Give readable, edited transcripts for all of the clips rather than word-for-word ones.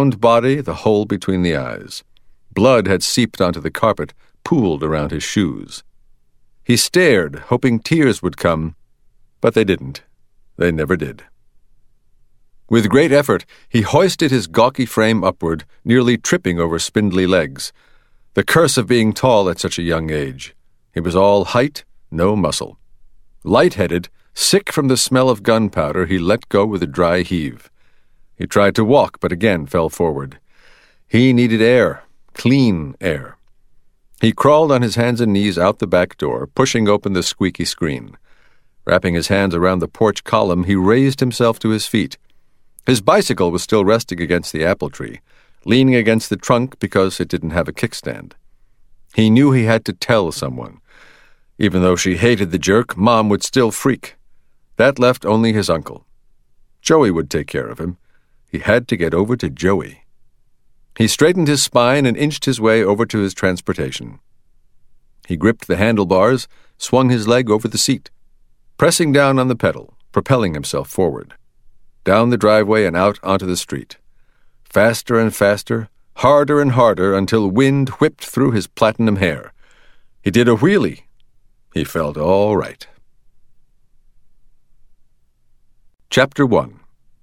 body, the hole between the eyes. Blood had seeped onto the carpet, pooled around his shoes. He stared, hoping tears would come, but they didn't. They never did. With great effort, he hoisted his gawky frame upward, nearly tripping over spindly legs. The curse of being tall at such a young age. He was all height, no muscle. Light-headed, sick from the smell of gunpowder, he let go with a dry heave. He tried to walk, but again fell forward. He needed air, clean air. He crawled on his hands and knees out the back door, pushing open the squeaky screen. Wrapping his hands around the porch column, he raised himself to his feet. His bicycle was still resting against the apple tree, leaning against the trunk because it didn't have a kickstand. He knew he had to tell someone. Even though she hated the jerk, Mom would still freak. That left only his uncle. Joey would take care of him. He had to get over to Joey. He straightened his spine and inched his way over to his transportation. He gripped the handlebars, swung his leg over the seat, pressing down on the pedal, propelling himself forward. Down the driveway and out onto the street. Faster and faster, harder and harder, until wind whipped through his platinum hair. He did a wheelie. He felt all right. Chapter 1.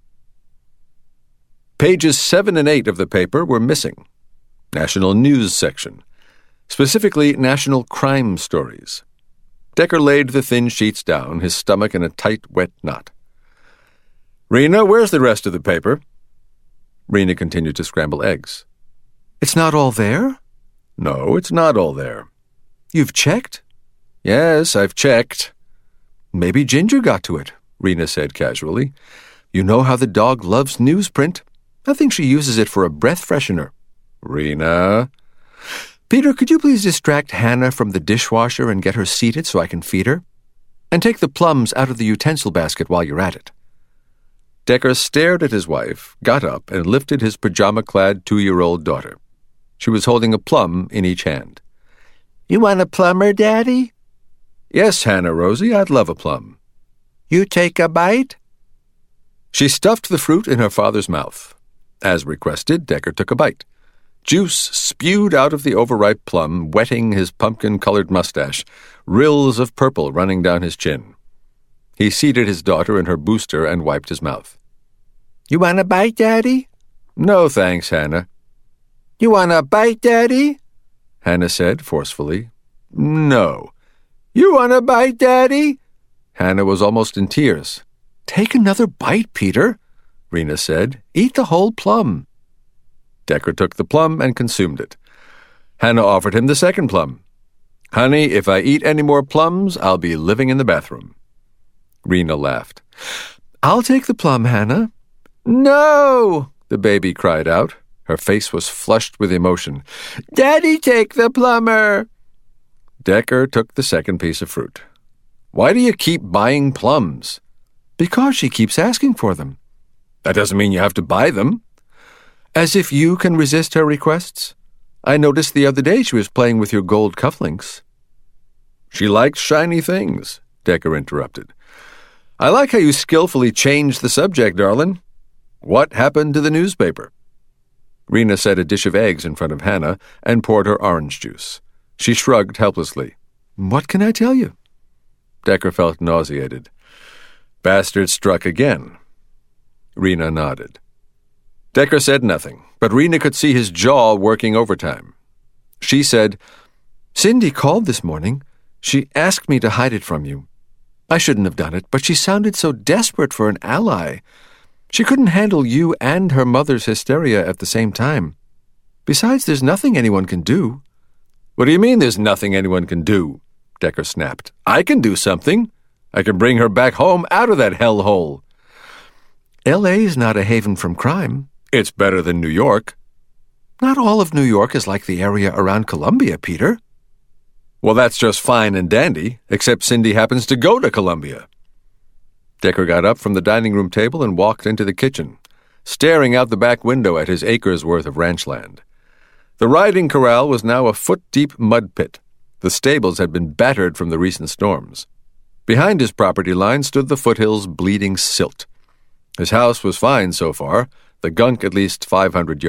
Pages 7 and 8 of the paper were missing. National News section. Specifically, national crime stories. Decker laid the thin sheets down, his stomach in a tight, wet knot. "Rena, where's the rest of the paper?" Rena continued to scramble eggs. "It's not all there?" "No, it's not all there." "You've checked?" "Yes, I've checked." "Maybe Ginger got to it," Rena said casually. "You know how the dog loves newsprint. I think she uses it for a breath freshener." "Rena." "Peter, could you please distract Hannah from the dishwasher and get her seated so I can feed her? And take the plums out of the utensil basket while you're at it." Decker stared at his wife, got up, and lifted his pajama-clad 2-year-old daughter. She was holding a plum in each hand. "You want a plumber, Daddy?" "Yes, Hannah Rosie, I'd love a plum." "You take a bite?" She stuffed the fruit in her father's mouth. As requested, Decker took a bite. Juice spewed out of the overripe plum, wetting his pumpkin-colored mustache, rills of purple running down his chin. He seated his daughter in her booster and wiped his mouth. "You want a bite, Daddy?" "No, thanks, Hannah." "You want a bite, Daddy?" Hannah said forcefully. "No." "You want a bite, Daddy?" Hannah was almost in tears. "Take another bite, Peter," Rena said. "Eat the whole plum." Decker took the plum and consumed it. Hannah offered him the second plum. "Honey, if I eat any more plums, I'll be living in the bathroom." Rena laughed. "I'll take the plum, Hannah." "No!" the baby cried out. Her face was flushed with emotion. "Daddy, take the plumber!" Decker took the second piece of fruit. "Why do you keep buying plums?" "Because she keeps asking for them." "That doesn't mean you have to buy them." "As if you can resist her requests. I noticed the other day she was playing with your gold cufflinks." "She likes shiny things," Decker interrupted. "I like how you skillfully changed the subject, darling. What happened to the newspaper?" Rena set a dish of eggs in front of Hannah and poured her orange juice. She shrugged helplessly. "What can I tell you?" Decker felt nauseated. "Bastard struck again." Rena nodded. Decker said nothing, but Rena could see his jaw working overtime. She said, "Cindy called this morning. She asked me to hide it from you. I shouldn't have done it, but she sounded so desperate for an ally. She couldn't handle you and her mother's hysteria at the same time. Besides, there's nothing anyone can do." "What do you mean there's nothing anyone can do?" Decker snapped. "I can do something. I can bring her back home out of that hellhole." L.A.'s not a haven from crime. "It's better than New York." "Not all of New York is like the area around Columbia, Peter." "Well, that's just fine and dandy, except Cindy happens to go to Columbia." Decker got up from the dining room table and walked into the kitchen, staring out the back window at his acres worth of ranch land. The riding corral was now a foot-deep mud pit. The stables had been battered from the recent storms. Behind his property line stood the foothills bleeding silt. His house was fine so far, the gunk at least 500 yards